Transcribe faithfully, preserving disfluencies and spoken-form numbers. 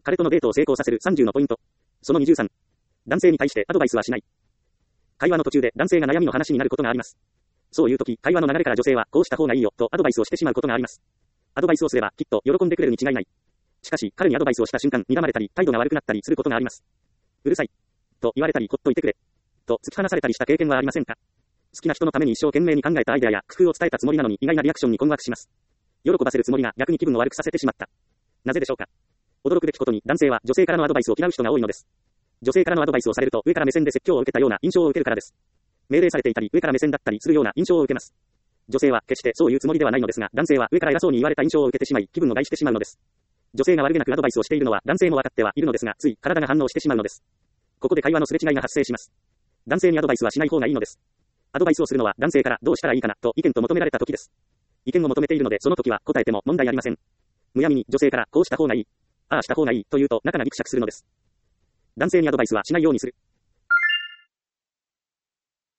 彼とのデートを成功させるさんじゅうのポイント。そのにじゅうさん。男性に対してアドバイスはしない。会話の途中で男性が悩みの話になることがあります。そういう時、会話の流れから女性はこうした方がいいよとアドバイスをしてしまうことがあります。アドバイスをすればきっと喜んでくれるに違いない。しかし、彼にアドバイスをした瞬間、睨まれたり、態度が悪くなったりすることがあります。うるさい。と言われたり、ほっといてくれ。と突き放されたりした経験はありませんか？好きな人のために一生懸命に考えたアイデアや工夫を伝えたつもりなのに意外なリアクションに困惑します。喜ばせるつもりが逆に気分を悪くさせてしまった。なぜでしょうか？驚くべきことに男性は女性からのアドバイスを嫌う人が多いのです。女性からのアドバイスをされると上から目線で説教を受けたような印象を受けるからです。命令されていたり上から目線だったりするような印象を受けます。女性は決してそういうつもりではないのですが、男性は上から偉そうに言われた印象を受けてしまい、気分を害してしまうのです。女性が悪気なくアドバイスをしているのは男性も分かってはいるのですが、つい体が反応してしまうのです。ここで会話のすれ違いが発生します。男性にアドバイスはしない方がいいのです。アドバイスをするのは男性からどうしたらいいかなと意見と求められた時です。意見を求めているのでその時は答えても問題ありません。むやみに女性からこうした方がいい、ああした方がいいと言うと仲がギクシャクするのです。男性にアドバイスはしないようにする。